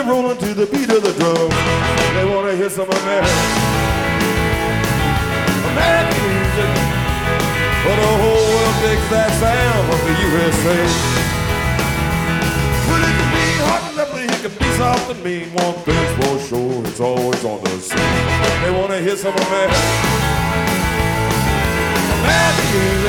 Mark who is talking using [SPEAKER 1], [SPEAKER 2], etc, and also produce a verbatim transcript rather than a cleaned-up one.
[SPEAKER 1] rolling to the beat of the drum. They wanna hear some American, American music. For the whole world digs that sound of the U S A. Well, it can be hot and lovely, it can be soft and mean. One thing's for sure, it's always on the scene. They wanna hear some American, American music.